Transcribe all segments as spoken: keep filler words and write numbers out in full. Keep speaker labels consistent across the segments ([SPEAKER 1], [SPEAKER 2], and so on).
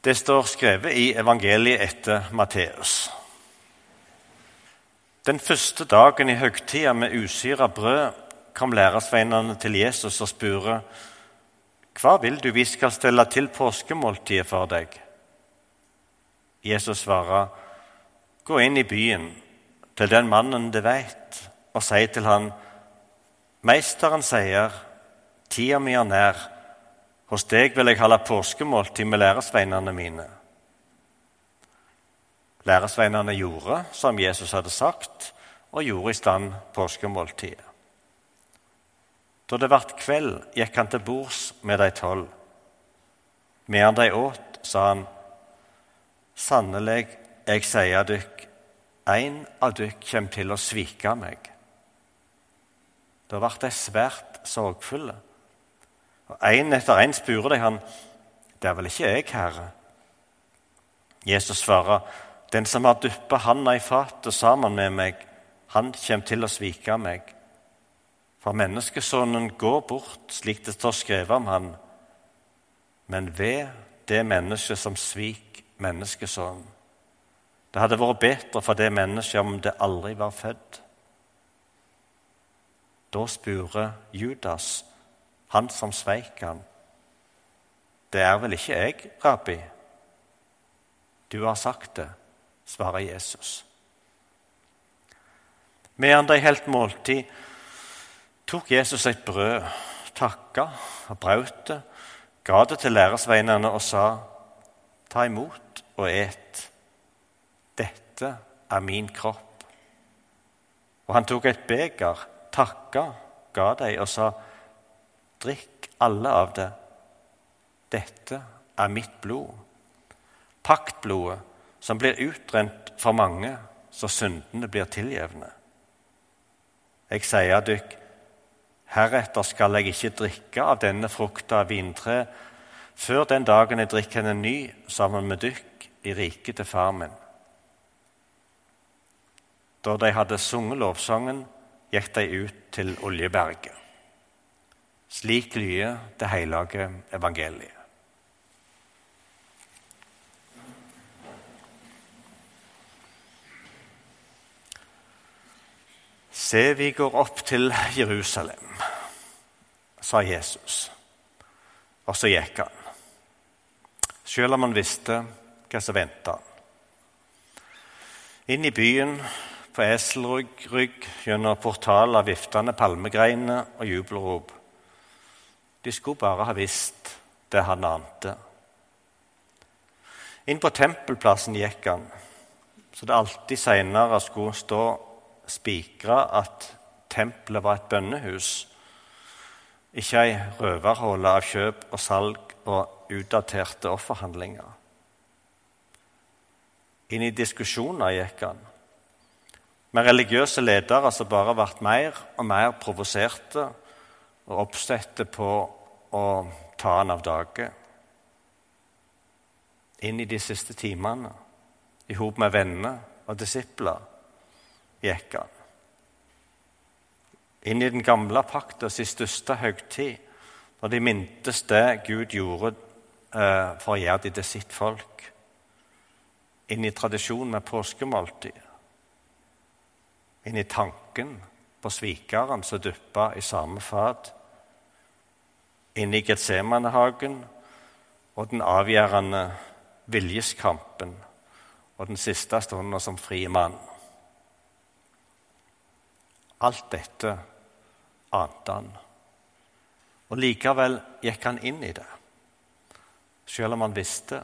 [SPEAKER 1] Det står skrevet i evangeliet etter Matteus. Den første dagen i høgtida med usyra brød kom læresveinene til Jesus og spurte: «Hva vil du vi skal stelle til påskemåltidet for deg?» Jesus svarer: «Gå inn i byen til den mannen du vet, og si til han: Meisteren sier, tida mi er nær. Hos deg vil jeg holde påskemåltid med læresveinene mine.» Læresveinene gjorde som Jesus hadde sagt, og gjorde i stand påskemåltidet. Da det ble kveld, gikk han til bords med de tolv. Medan de åt, sa han: «Sannelig, jeg sier dykk, en av dykk kommer til å svike meg.» Da ble de svært sorgfulle. Og en etter en spurte de han: «Det er vel ikke jeg, Herre?» Jesus svarer: «Den som har dyppet handa i fatet sammen med meg, han kommer til å svike meg. For menneskesonen går bort, slik det står skrevet om han. Men ved det mennesket som svik menneskesonen. Det hadde vært bedre for det mennesket om det aldri var født.» Da spurte Judas, han som sveik han: «Det er vel ikke jeg, rabbi?» «Du har sagt det», svarer Jesus. Medan de helt måltid, tok Jesus et brød, takka og brøt det, ga det til læresveinene og sa: «Ta imot og et. Dette er min kropp.» Og han tok et beger, takka, ga dem og sa: «Drikk alle av det. Dette er mitt blod, paktblodet som blir utrent for mange, så syndene blir tilgjevne. Jeg sier dykk, heretter skal jeg ikke drikke av denne frukta av vintre, før den dagen jeg drikker henne ny sammen med dykk i riket til far min.» Da de hadde sunget lovsangen, gikk de ut til Oljeberget. Slik lyder det hellige evangeliet. «Se, vi går opp til Jerusalem», sa Jesus, og så gikk han, selv om han visste hva som ventet han. Inn i byen, på eselrygg, gjennom portal av viftende palmegreiner og jubelrop. De skulle bare ha visst det han ante. Inn på tempelplassen gikk han, så det alltid senere skulle stå spikra at tempelet var et bønnehus, ikke ei røverhåle av kjøp og salg og utdaterte offerhandlinger. Inn i diskusjoner gikk han, med religiøse ledere som bare ble mer og mer provoserte og oppsette på å ta han av dage. Inn i de siste timene, i hop med venner og disipler, gikk han. Inn i den gamle pakta sin største høgtid, når de mintes det Gud gjorde eh, for å gjøre det til sitt folk. Inn i tradisjonen med påskemåltid. Inn i tanken på svikeren som dyppa i samme fat. Inn i Getsemanehagen og den avgjørende viljeskampen og den siste stunden som fri mann. Alt dette ante han, og likevel gikk han inn i det, selv om han visste.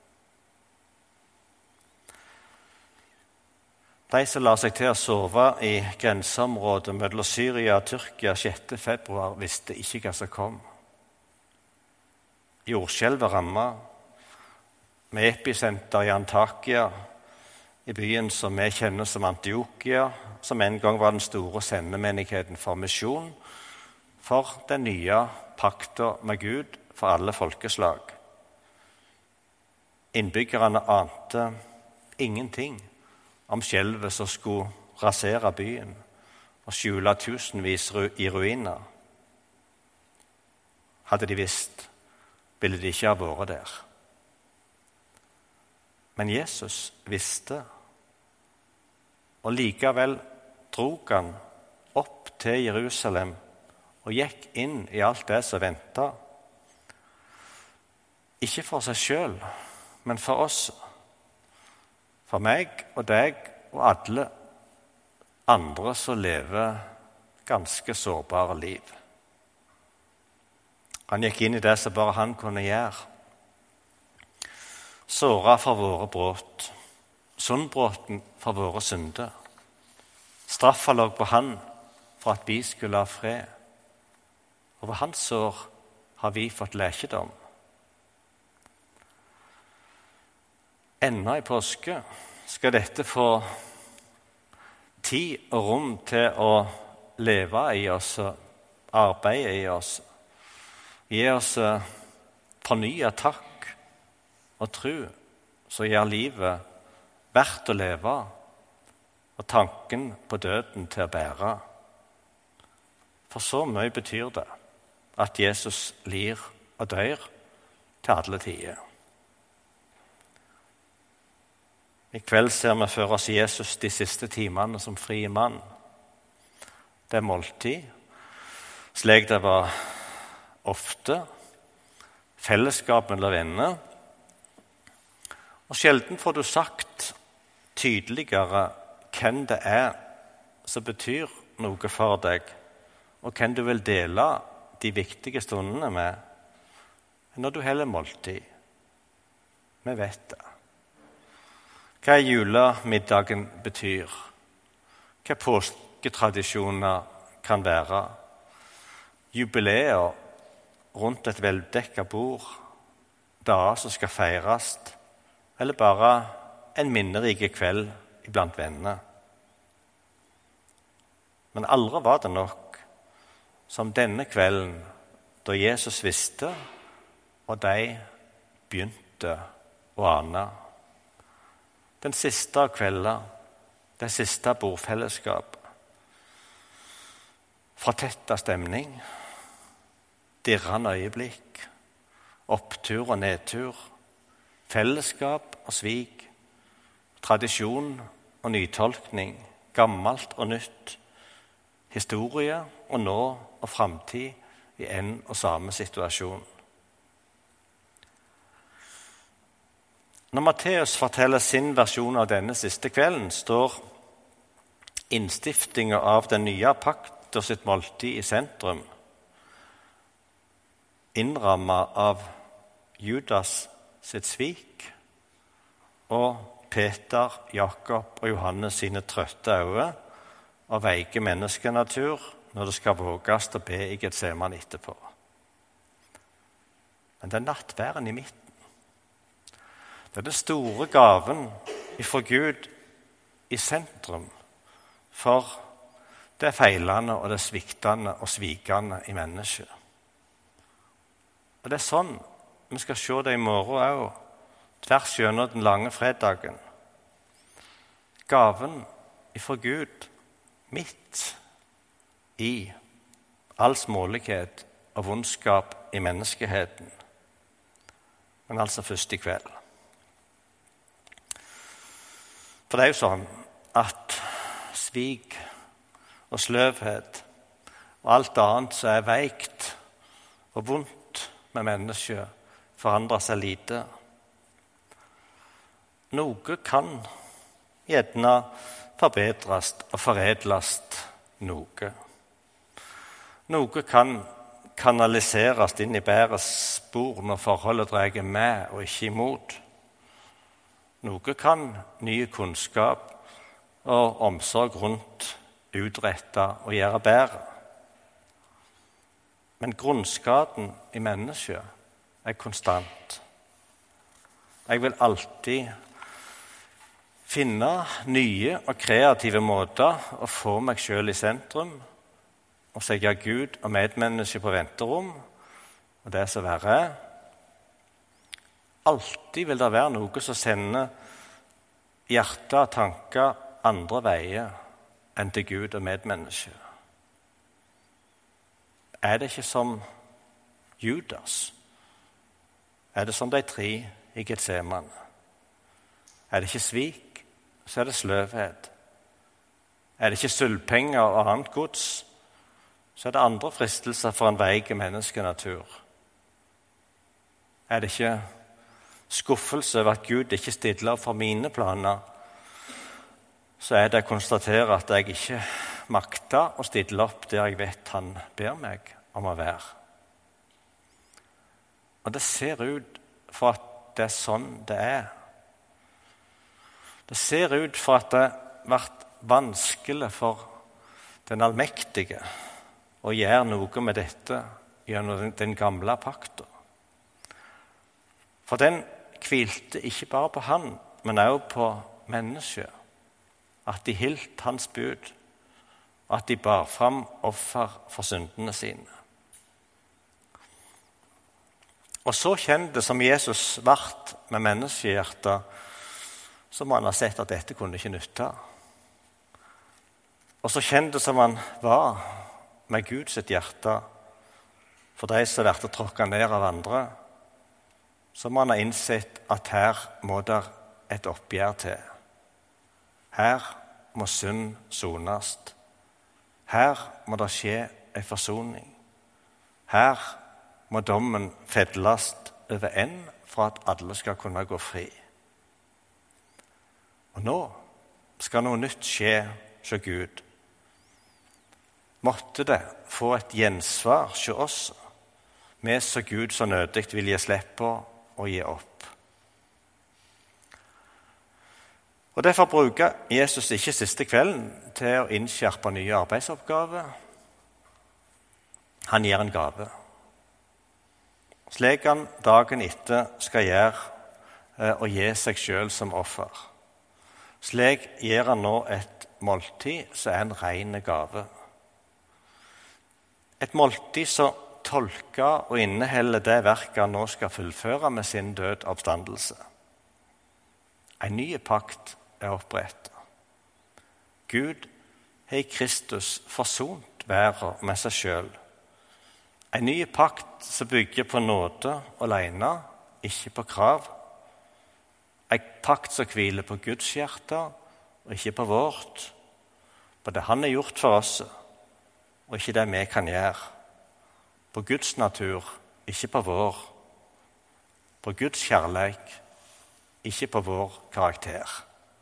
[SPEAKER 1] De som la seg til å sove i grenseområdet mellom Syria og Tyrkia sjette februar, visste ikke hva som kom. Jordskjelvet rammet, med episenter i Antakia, i byen som vi kjenner som Antiokia, som en gang var den store sendemenigheten for misjon, for den nye pakta med Gud for alle folkeslag. Innbyggerne ante ingenting om skjelvet som skulle rasere byen og skjule tusenvis i ruiner. Hadde de visst, ville de ikke ha vært der. Men Jesus visste, og likevel drog han opp til Jerusalem og gikk inn i alt det som ventet. Ikke for seg selv, men for oss, for meg og deg og alle andre som lever ganske sårbare liv. Han gikk inn i det som bare han kunne gjøre. Såra for våre brudd, sundbråten for våre synder. Straffa lå på han for at vi skulle ha fred. Og ved hans sår har vi fått lækedom. Ennå i påske skal dette få tid og rom til å leve i oss, arbeide i oss, gi oss fornyet takk og tro som gjør livet verdt å leve, og tanken på døden til å bære. For så mye betyr det at Jesus lir og dør til alle tider. I kveld ser vi for oss Jesus de siste timene som fri mann. Det er måltid, slik det var ofte, fellesskap mellom venner. Og sjelden får du sagt tydeligere hvem det er som betyr noe for deg, og hvem du vil dele de viktige stundene med, når du heller måltid. Vi vet det. Hva julemiddagen betyr, hva påsketradisjoner kan være, jubileer rundt et veldekket bord, dager som skal feires, eller bare en minnerik kveld iblant venner. Men aldri var det nok som denne kvelden, da Jesus visste, og de begynte å ane. Den siste av kvelden, det siste bordfellesskap. Fortettet stemning, dirrende øyeblikk, opptur og nedtur, fellesskap og svik, tradisjon og nytolkning, gammelt og nytt, historie og nå og framtid i en og samme situasjon. Når Matteus forteller sin versjon av denne siste kvelden, står innstiftingen av den nye pakt og sitt måltid i sentrum, innrammet av Judas sitt svik og Peter, Jakob og Johannes sine trøtte øyne og veike menneskenatur når det skal våges å be i Getsemane etterpå. Men det er nattværen i midten. Det er den store gaven ifra Gud i sentrum for det feilende og det sviktende og svikende i mennesket. Og det er sånn vi skal se det i morgen også, tvers gjennom den lange fredagen. Gaven ifra Gud midt i all smålighet og vondskap i menneskeheten, men altså først i kveld. For det er jo sånn at svik og sløvhet og alt annet som er veikt og vondt med mennesket, forandrer seg lite. Noe kan gjerne forbedres og foredles noe. Noe kan kanaliseres inn i bedre spor når forholdet dreier med og ikke imot. Noe kan ny kunnskap og omsorg rundt utrette og gjøre bedre. Men grunnskaden i mennesket er konstant. Jeg vil alltid finne nye og kreative måter å få meg selv i sentrum og sette Gud og medmennesker på venterom, og det som verre er. Alltid vil det være noe som sender hjertet og tanker andre veier enn til Gud og medmennesker. Er det ikke som Judas? Er det som de tre i Getsemane? Er det ikke svik, så er det sløvhet. Er det ikke sølvpenger og annet gods, så er det andre fristelser for en veik menneskenatur. Er det ikke skuffelse over at Gud ikke stiller opp for mine planer, så er det å konstatere at jeg ikke makter å stille opp der jeg vet han ber meg om å være. Og det ser ut for at det er sånn det er. Det ser ut for at det har vært vanskelig for den allmektige å gjøre noe med dette gjennom den gamle pakten. For den hvilte ikke bare på han, men også på mennesket. At de hilt hans bud, og at de bar fram offer for syndene sine. Og så kjente som Jesus vart med menneskehjertet, så må han ha sett at dette kunne ikke nytte. Og så kjente som han var med Guds hjerte, for de som vært tråkket ned av andre, så må han ha innsett at her må det et oppgjør til. Her må synd sones. Her må det skje en forsoning. Her må dommen fedles over en for at alle skal kunne gå fri. Og nå skal noe nytt skje hos Gud. Måtte det få et gjensvar hos oss, vi så Gud så nødig vil gi slipp på og gi opp. Og derfor bruker Jesus ikke siste kvelden til å innskjerpe nye arbeidsoppgaver. Han gir en gave. Slik han dagen etter skal gjøre og gi seg selv som offer. Slik gir han nå et måltid som er en ren gave. Et måltid som tolker og inneholder det verket han nå skal fullføre med sin død oppstandelse. En ny pakt er opprettet. Gud har i Kristus forsont verden med seg selv. En ny pakt som bygger på nåde alene, ikke på krav. En pakt som hviler på Guds hjerte og ikke på vårt. På det han har gjort for oss, og ikke det vi kan gjøre. På Guds natur, ikke på vår. På Guds kjærlighet, ikke på vår karakter.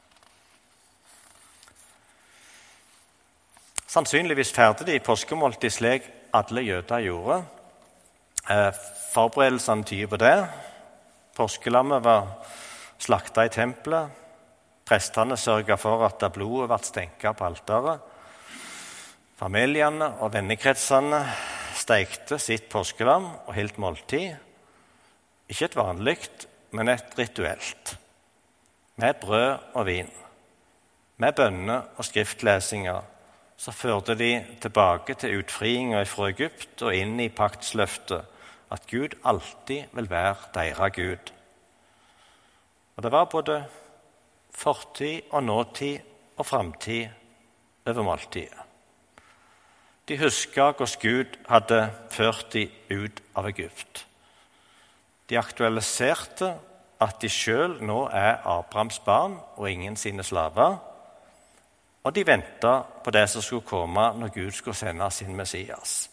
[SPEAKER 1] Sannsynligvis ferdig de i påskemåltid slik alle jøder gjorde. Eh, forberedelsene tyder på det. Påskelammet var slaktet i tempelet. Prestene sørget for at blodet ble stenket på alteret. Familiene og vennekretsene stekte sitt påskelam og helt måltid. Ikke et vanlig, men et rituelt. Med brød og vin. Med bønner og skriftlesinger så førte de tilbake til utfriingen fra Egypt og inn i paktsløftet at Gud alltid vil være deres Gud. Og det var både fortid og nåtid og framtid over måltidet. De husket hvordan Gud hadde ført dem ut av Egypt. De aktualiserte at de selv nå er Abrahams barn og ingen sine slaver, og de ventet på det som skulle komme når Gud skulle sende sin Messias.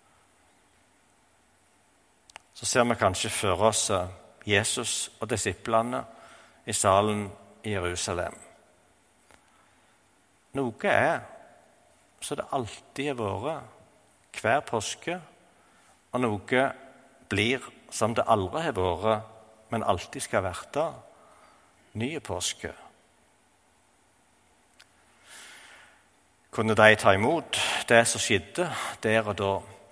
[SPEAKER 1] Så ser vi kanskje for oss Jesus og disiplene i salen i Jerusalem. Noe er så det alltid har vært hver påske, og noe blir som det aldri har vært, men alltid skal være det, nye påske. Kunne de ta imot det som skjedde der og da?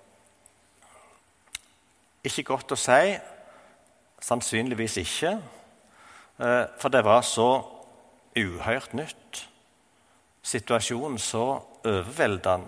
[SPEAKER 1] Ikke godt å si, sannsynligvis ikke, for det var så uhørt nytt. Situasjonen så overveldende.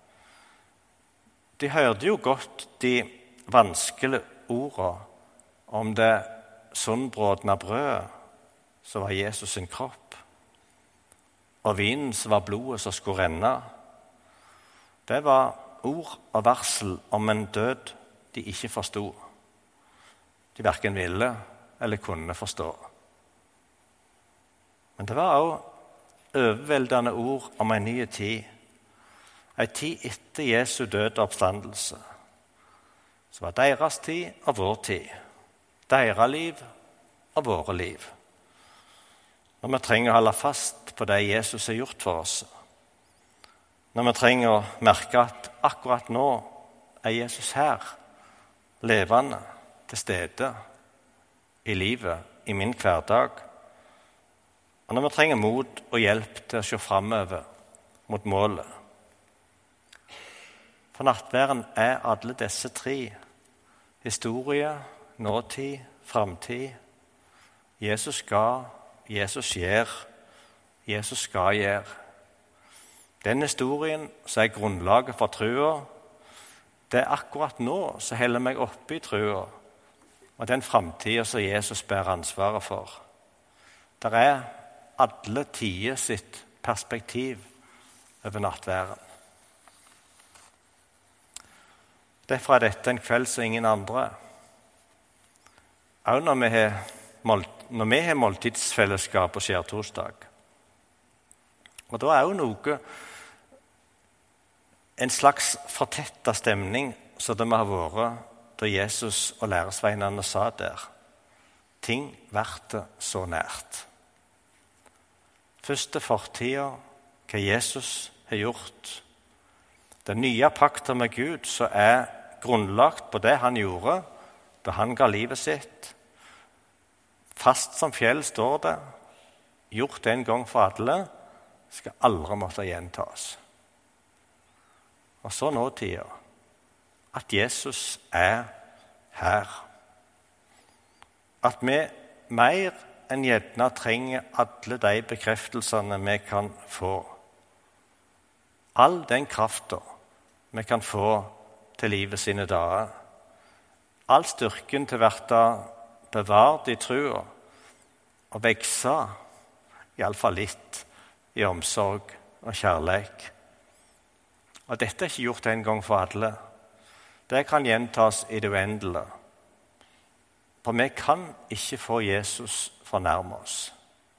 [SPEAKER 1] De hørte jo godt de vanskelige ordene om det sunnbrådne brødet som var Jesus sin kropp, og vinen som var blodet som skulle renne. Det var ord og varsel om en død de ikke forstod. De hverken ville eller kunne forstå. Men det var også overveldende ord om en ny tid. En tid etter Jesu død og oppstandelse. Så var deres tid og vår tid. Deres liv og våre liv. Når vi trenger å holde fast på det Jesus har gjort for oss. Når vi trenger å merke at akkurat nå er Jesus her, levende, til stede, i livet, i min hverdag. Og når vi trenger mot og hjelp til å se fremover mot målet. For nattværen er alle disse tre. Historie, nåtid, framtid. Jesus ga, Jesus gjør, Jesus skal gjøre. Den historien som er grunnlaget for trua, det er akkurat nå som holder meg oppe i trua, og den framtiden som Jesus bærer ansvaret for. Det er alle tider sitt perspektiv over nattværen. Derfor er dette en kveld som ingen andre. Også når vi har, mål, når vi har måltidsfellesskap på skjærtorsdag. Og da er jo noe, en slags fortettet stemning som det må ha vært da Jesus og læresveinene sa der. Ting verte så nært. Første fortida, hva Jesus har gjort. Den nye pakten med Gud så er grunnlagt på det han gjorde da han ga livet sitt. Fast som fjell står det, gjort en gang for alle, skal aldri måtte gjentas. Og så nå tida, at Jesus er her. At vi mer enn gjerne trenger alle de bekreftelsene vi kan få. All den kraften vi kan få til livet sine dager. All styrken til å være bevart i trua og vekse, i alle fall litt, i omsorg og kjærleik. Og dette er ikke gjort en gang for alle. Det kan gjentas i det uendelige. For vi kan ikke få Jesus fornærme oss.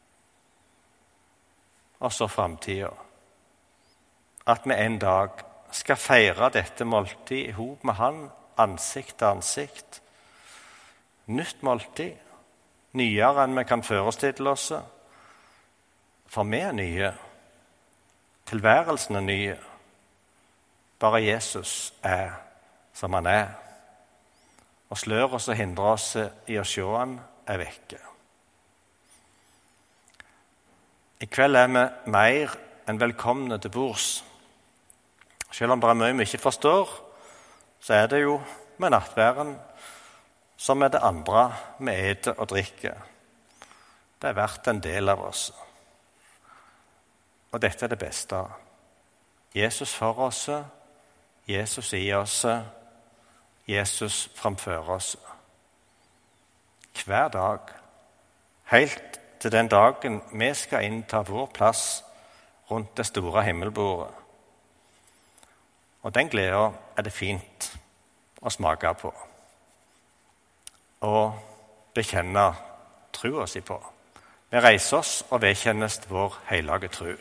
[SPEAKER 1] Og så framtiden. At vi en dag skal feire dette måltid i hop med han, ansikt til ansikt. Nytt måltid, nyere enn vi kan forestille oss. For vi er nye. Tilværelsen er nye. Bare Jesus er som han er. Og slør oss og hindrer oss i å se han er vekke. I kveld er vi mer enn velkomne til bords. Selv om det er mye vi ikke forstår, så er det jo med nattværen som er det andre vi eter og drikker. Det er vært en del av oss. Og dette er det beste. Jesus for oss, Jesus i oss, Jesus framfor oss. Hver dag, helt til den dagen vi skal innta vår plass rundt det store himmelbordet. Og den gleden er det fint å smake på. Og bekjenne trua si på. Vi reiser oss og vedkjennes vår hellige tro.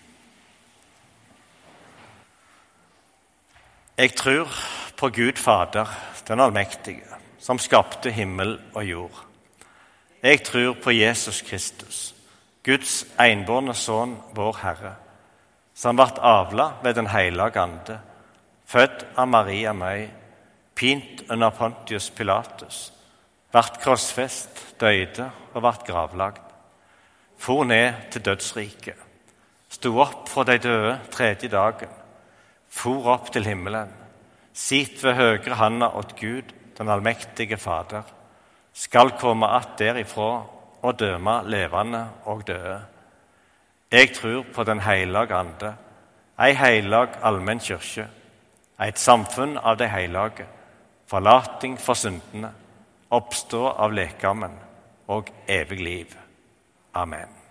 [SPEAKER 1] Jeg tror på Gud Fader, den allmektige, som skapte himmel og jord. Jeg tror på Jesus Kristus, Guds enbårne sønn, vår Herre, som ble avlet ved den hellige ande, født av Maria Møy, pint under Pontius Pilatus, vart krossfest, døde og vart gravlagd, for ned til dødsriket, stod opp fra de døde tredje dagen, for opp til himmelen, sitt ved høyre handa åt Gud, den allmektige Fader, skal komme att derifra og døme levende og døde. Jeg tror på den hellige ande, ei heilag allmenn kyrkje, et samfunn av de hellige, forlating for syndene, oppstå av lekammen og evig liv. Amen.